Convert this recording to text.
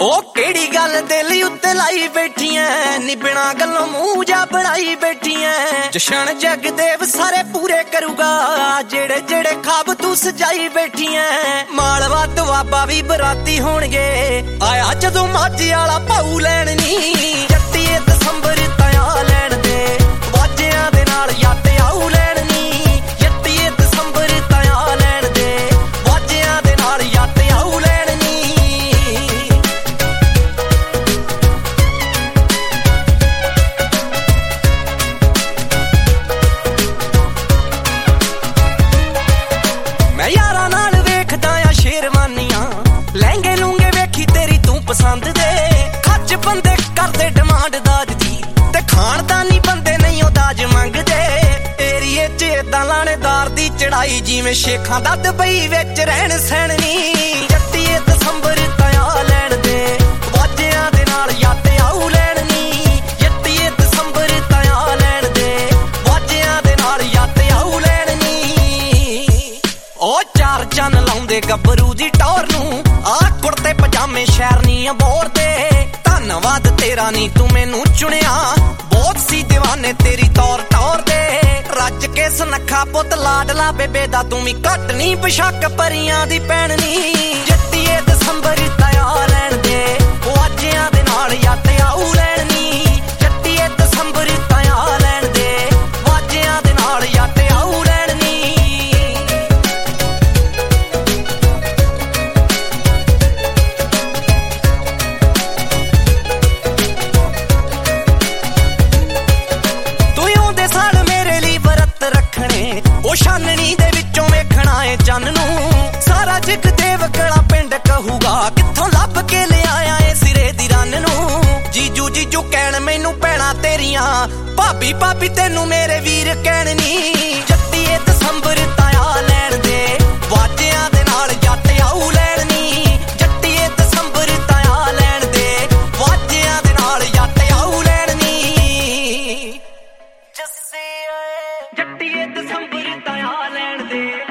ਉਹ ਕਿਹੜੀ ਗੱਲ ਦਿਲ ਉੱਤੇ ਲਾਈ ਬੈਠੀਆਂ ਨੀ ਬਿਨਾਂ ਗੱਲੋਂ ਮੂੰਹ ਜਾ ਬਣਾਈ ਬੈਠੀਆਂ। ਜਸ਼ਨ ਜਗਦੇਵ ਸਾਰੇ ਪੂਰੇ ਕਰੂਗਾ ਜਿਹੜੇ ਜਿਹੜੇ ਖਾਬ ਤੂੰ ਸਜਾਈ ਬੈਠੀਆਂ। ਮਾਲਵਾ ਦੁਆਬਾ ਵੀ ਬਰਾਤੀ ਹੋਣਗੇ ਆਇਆ ਜਦੋਂ ਮਾਝੇ ਵਾਲਾ ਭਾਊ ਲੈਣ ਨੀ। ਜੱਟੀਏ ਦਸੰਬਰ ਤਾਇਆ ਲੈਣ ਦੇ ਵਾਜਿਆਂ ਦੇ ਨਾਲ ਯੱਟ ਆਊ ਲੈਣ ਨੀ। ਜੱਟੀਏ ਦਸੰਬਰ ਤਾਇਆ ਲੈਣ ਦੇ ਵਾਜਿਆਂ ਦੇ ਨਾਲ ਯੱਟ ਆਊ ਲੈਣ ਨੀ। ਮੈਂ ਯਾਰਾਂ ਨਾਲ ਵੇਖਦਾ ਆ ਸ਼ੇਰਵਾਨੀਆਂ ਲਹਿੰਗੇ ਲੂੰਗੇ ਵੇਖੀ ਤੇਰੀ ਤੂੰ ਪਸੰਦ ਦੇ। ਖੱਚ ਬੰਦੇ ਕਰਦੇ ਡਿਮਾਂਡ ਦਾਜ ਦੀ ਤੇ ਖਾਨਦਾਨੀ ਬੰਦੇ ਨਹੀਂ ਉਹ ਦਾਜ ਮੰਗਦੇ। ਏਰੀਏ 'ਚ ਏਦਾਂ ਲਾਣੇਦਾਰ ਦੀ ਚੜਾਈ ਜਿਵੇਂ ਸ਼ੇਖਾਂ ਦਾ ਦੁਬਈ ਵਿੱਚ ਰਹਿਣ ਸਹਿਣ ਨੀ। ਜੱਟੀਏ ਦਸੰਬਰ ਤਾਇਆ ਲੈਣ ਦੇ ਵਾਜਿਆਂ ਦੇ ਨਾਲ ਯੱਟ ਆਊ ਲੈਣ ਨੀ। ਜੱਟੀਏ ਦਸੰਬਰ ਤਾਇਆ ਲੈਣ ਦੇ ਵਾਜਿਆਂ ਦੇ ਨਾਲ ਯੱਟ ਆਊ ਲੈਣ ਨੀ। ਉਹ ਚਾਰ ਚੰਨ ਲਾਉਂਦੇ ਗੱਭਰੂ ਦੀ ਟੌਰ ਨੂੰ ਆ ਕੁੜਤੇ ਪਜਾਮੇ ਸ਼ਹਿਰਨੀਆਂ ਬੋਰ ਦੇ। ਧੰਨਵਾਦ ਤੇਰਾ ਨੀ ਤੂੰ ਮੈਨੂੰ ਚੁਣਿਆ ਬਹੁਤ ਸੀ دیਵਾਨੇ ਤੇਰੀ ਤੌਰ ਤੌਰ ਦੇ। ਰੱਜ ਕੇ ਸੁਨੱਖਾ ਪੁੱਤ ਲਾਡਲਾ ਬੇਬੇ ਦਾ ਤੂੰ ਵੀ ਘੱਟ ਨੀ ਬਸ਼ੱਕ ਪਰੀਆਂ ਦੀ ਭੈਣ ਨੀ। ਜੱਟੀਏ ਦਸੰਬਰ ਤਾਇਆ ਲੈਣ ਦੇ ਵਾਜਿਆਂ ਦੇ ਨਾਲ ਯੱਟ ਆਊ ਲੈਣ ਨੀ। ਜੱਟੀਏ ਦਸੰਬਰ ਤਾਇਆ ਲੈਣ ਦੇ ਵਾਜਿਆਂ ਦੇ ਨਾਲ ਯੱਟ ਆਊ ਲੈਣ ਨੀ। ਉਹ ਛਾਨਣੀ ਦੇ ਵਿੱਚੋਂ ਵੇਖਣਾ ਏ ਚੰਨ ਨੂੰ ਸਾਰਾ ਜਗਦੇਵ ਕਲਾ ਪਿੰਡ ਕਹੂਗਾ ਕਿੱਥੋਂ ਲੱਭ ਕੇ ਲਿਆਇਆ ਏ ਸਿਰੇ ਦੀ ਰੰਨ ਨੂੰ। ਜੀਜੂ ਜੀਜੂ ਕਹਿਣ ਮੈਨੂੰ ਭੈਣਾਂ ਤੇਰੀਆਂ ਭਾਬੀ ਭਾਬੀ ਤੈਨੂੰ ਮੇਰੇ ਵੀਰ ਕਹਿਣ ਨੀ। ਜੱਟੀਏ ਦਸੰਬਰ ਤਾਇਆ ਲੈਣ ਦੇ ਵਾਜਿਆਂ ਦੇ ਨਾਲ ਯੱਟ ਆਊ ਲੈਣ ਨੀ। ਜੱਟੀਏ ਦਸੰਬਰ ਤਾਇਆ ਲੈਣ ਦੇ ਵਾਜਿਆਂ ਦੇ ਨਾਲ ਯੱਟ ਆਊ ਲੈਣ ਨੀ। ਜੱਟੀਏ ਦਸੰਬਰ ਤਾਇਆ ਲੈਣ ਦੇ